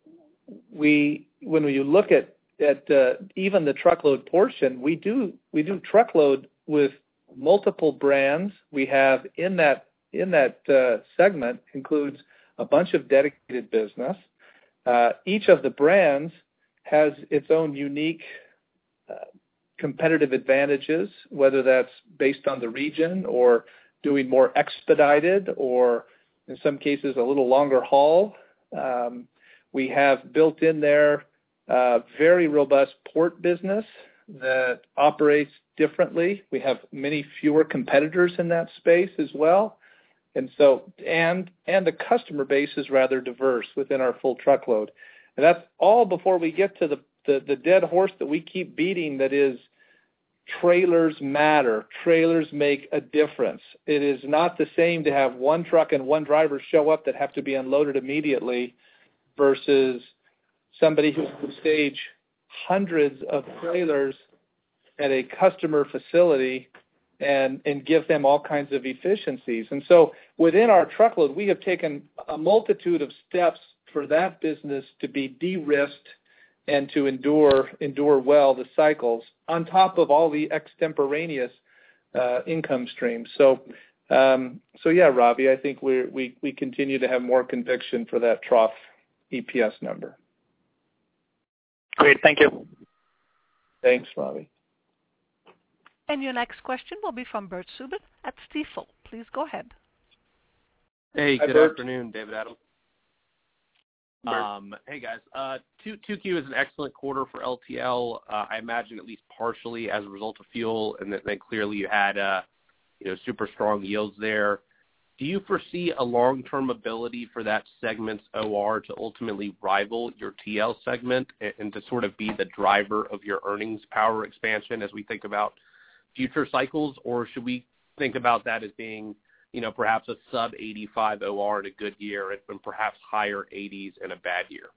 we when you look at at uh, even the truckload portion, we do we do truckload with multiple brands. We have in that in that uh, segment includes a bunch of dedicated business. Uh, each of the brands has its own unique uh, competitive advantages, whether that's based on the region or doing more expedited or in some cases a little longer haul. Um, we have built in there uh, very robust port business that operates differently. We have many fewer competitors in that space as well. And so, and and the customer base is rather diverse within our full truckload. And that's all before we get to the, the, the dead horse that we keep beating, that is, trailers matter. Trailers make a difference. It is not the same to have one truck and one driver show up that have to be unloaded immediately versus somebody who can stage hundreds of trailers at a customer facility and and give them all kinds of efficiencies. And so within our truckload, we have taken a multitude of steps for that business to be de-risked and to endure endure well the cycles, on top of all the extemporaneous uh, income streams. So, um, so yeah, Ravi, I think we we we continue to have more conviction for that trough E P S number. Great, thank you. Thanks, Ravi. And your next question will be from Bert Subin at Stifel. Please go ahead. Hey, Hi, good Bert. afternoon, David Adam. Bert. Um, hey, guys. Uh, two, 2Q is an excellent quarter for L T L, uh, I imagine at least partially as a result of fuel, and then, then clearly you had uh, you know, super strong yields there. Do you foresee a long-term ability for that segment's O R to ultimately rival your T L segment and, and to sort of be the driver of your earnings power expansion as we think about future cycles, or should we think about that as being, you know, perhaps a sub eighty-five O R in a good year and, and perhaps higher eighties in a bad year?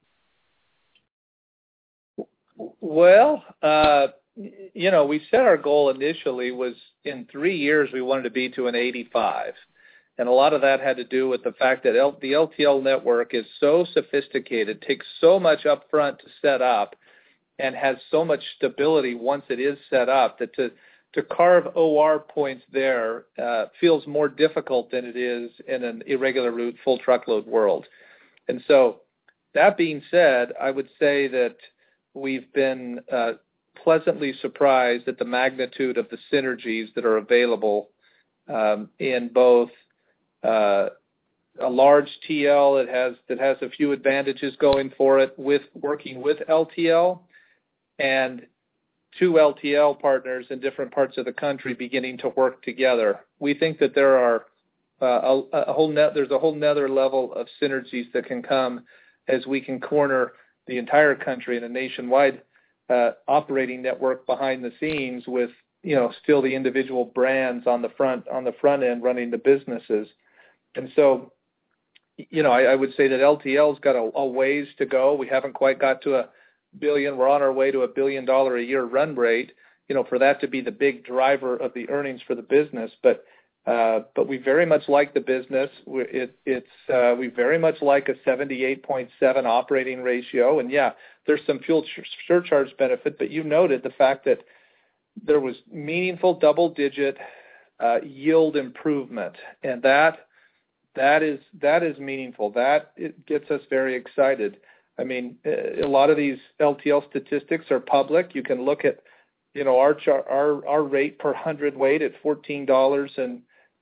Well, uh, you know, we set our goal initially was in three years we wanted to be to an eighty-five. And a lot of that had to do with the fact that L- the L T L network is so sophisticated, takes so much upfront to set up, and has so much stability once it is set up, that to to carve O R points there uh, feels more difficult than it is in an irregular route full truckload world. And so that being said, I would say that we've been uh, pleasantly surprised at the magnitude of the synergies that are available um, in both uh, a large T L that has that has a few advantages going for it with working with L T L, and two L T L partners in different parts of the country beginning to work together. We think that there are uh, a, a whole net, there's a whole nother level of synergies that can come as we can corner the entire country in a nationwide uh, operating network behind the scenes, with, you know, still the individual brands on the front on the front end running the businesses. And so, you know, I, I would say that L T L's got a, a ways to go. We haven't quite got to a billion. We're on our way to a billion dollar a year run rate, you know, for that to be the big driver of the earnings for the business. But uh, but we very much like the business. We, it, it's uh, we very much like a seventy-eight point seven operating ratio. And yeah, there's some fuel surcharge benefit, but you noted the fact that there was meaningful double-digit uh, yield improvement, and that that is that is meaningful. That it gets us very excited. I mean, a lot of these L T L statistics are public. You can look at, you know, our char- our our rate per hundredweight at fourteen dollars and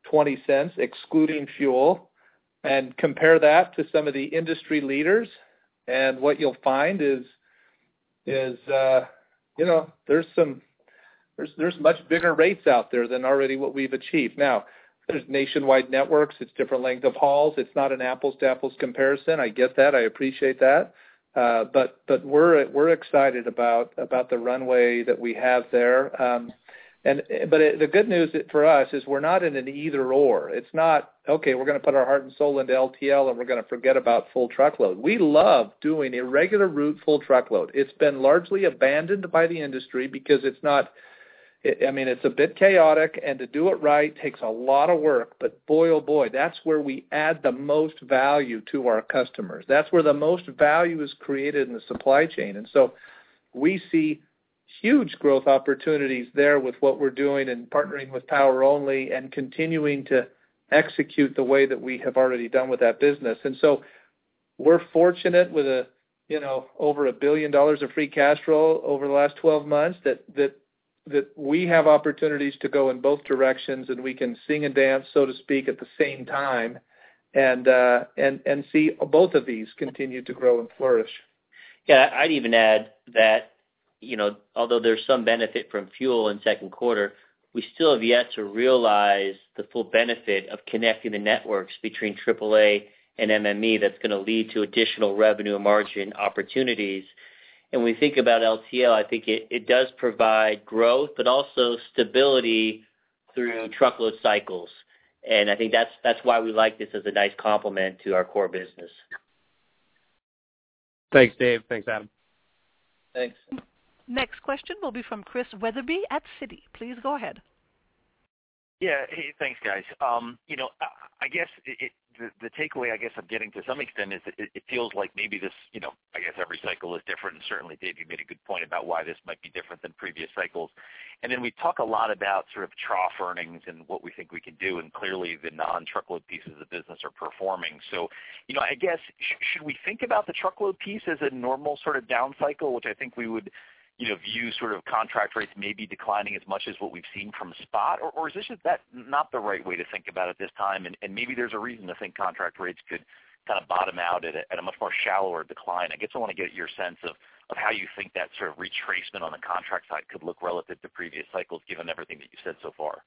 twenty cents, excluding fuel, and compare that to some of the industry leaders, and what you'll find is, is uh, you know, there's some, there's there's much bigger rates out there than already what we've achieved. Now, there's nationwide networks. It's different length of hauls. It's not an apples-to-apples comparison. I get that. I appreciate that. Uh, but but we're we're excited about about the runway that we have there. Um, and but it, the good news for us is we're not in an either or. It's not okay. We're going to put our heart and soul into L T L and we're going to forget about full truckload. We love doing irregular route full truckload. It's been largely abandoned by the industry because it's not. I mean, it's a bit chaotic, and to do it right takes a lot of work, but boy, oh boy, that's where we add the most value to our customers. That's where the most value is created in the supply chain. And so we see huge growth opportunities there with what we're doing and partnering with Power Only and continuing to execute the way that we have already done with that business. And so we're fortunate with a, you know, over a billion dollars of free cash flow over the last twelve months that, that, that we have opportunities to go in both directions, and we can sing and dance, so to speak, at the same time, and uh, and and see both of these continue to grow and flourish. Yeah, I'd even add that, you know, although there's some benefit from fuel in second quarter, we still have yet to realize the full benefit of connecting the networks between triple A and M M E that's going to lead to additional revenue and margin opportunities. And when we think about L T L, I think it, it does provide growth, but also stability through truckload cycles. And I think that's that's why we like this as a nice complement to our core business. Thanks, Dave. Thanks, Adam. Thanks. Next question will be from Chris Wetherbee at Citi. Please go ahead. Yeah. Hey, thanks, guys. Um, you know, I, I guess it, it, the, the takeaway, I guess, I'm getting to some extent is that it, it feels like maybe this, you know, I guess every cycle is different. And certainly, Dave, you made a good point about why this might be different than previous cycles. And then we talk a lot about sort of trough earnings and what we think we can do. And clearly, the non-truckload pieces of the business are performing. So, you know, I guess, sh- should we think about the truckload piece as a normal sort of down cycle, which I think we would, you know, view sort of contract rates maybe declining as much as what we've seen from spot, or, or is this just that not the right way to think about it this time? And, and maybe there's a reason to think contract rates could kind of bottom out at a, at a much more shallower decline. I guess I want to get your sense of, of how you think that sort of retracement on the contract side could look relative to previous cycles, given everything that you said so far.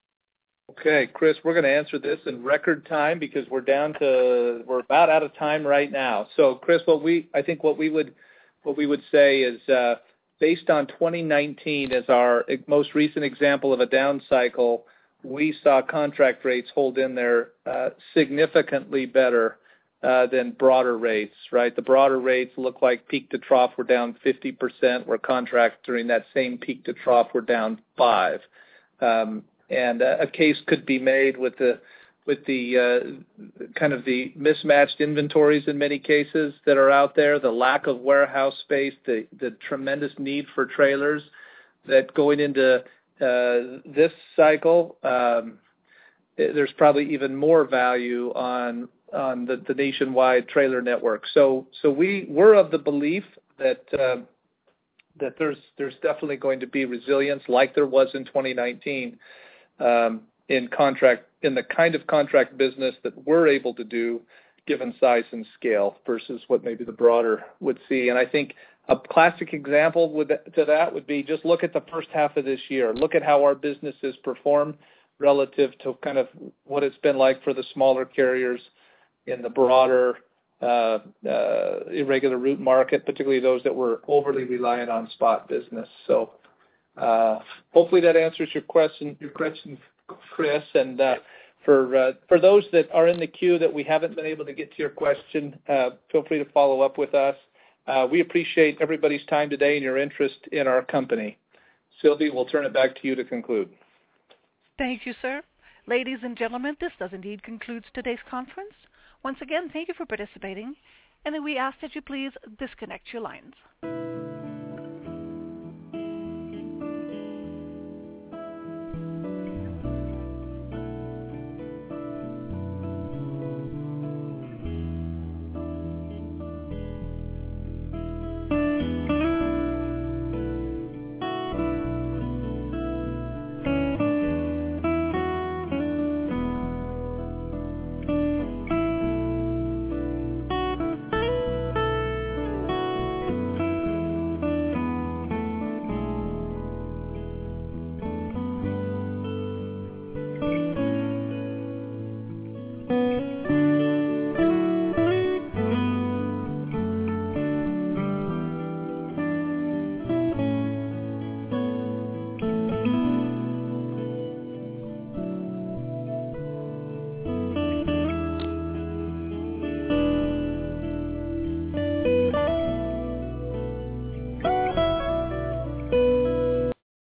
Okay, Chris, we're going to answer this in record time because we're down to, we're about out of time right now. So, Chris, what we, I think what we would, what we would say is, uh, based on twenty nineteen as our most recent example of a down cycle, we saw contract rates hold in there uh, significantly better uh, than broader rates, right? The broader rates look like peak to trough were down fifty percent, where contracts during that same peak to trough were down five. Um, and uh, a case could be made with the with the uh, kind of the mismatched inventories in many cases that are out there, the lack of warehouse space, the, the tremendous need for trailers, that going into uh, this cycle, um, there's probably even more value on on the, the nationwide trailer network. So so we we're of the belief that uh, that there's there's definitely going to be resilience like there was in twenty nineteen. Um, in contract, in the kind of contract business that we're able to do given size and scale versus what maybe the broader would see. And I think a classic example with, to that would be just look at the first half of this year. Look at how our businesses perform relative to kind of what it's been like for the smaller carriers in the broader uh, uh, irregular route market, particularly those that were overly reliant on spot business. So uh, hopefully that answers your question, your question, Chris, and uh, for uh, for those that are in the queue that we haven't been able to get to your question, uh, feel free to follow up with us. Uh, we appreciate everybody's time today and your interest in our company. Sylvie, we'll turn it back to you to conclude. Thank you, sir. Ladies and gentlemen, this does indeed conclude today's conference. Once again, thank you for participating, and we ask that you please disconnect your lines.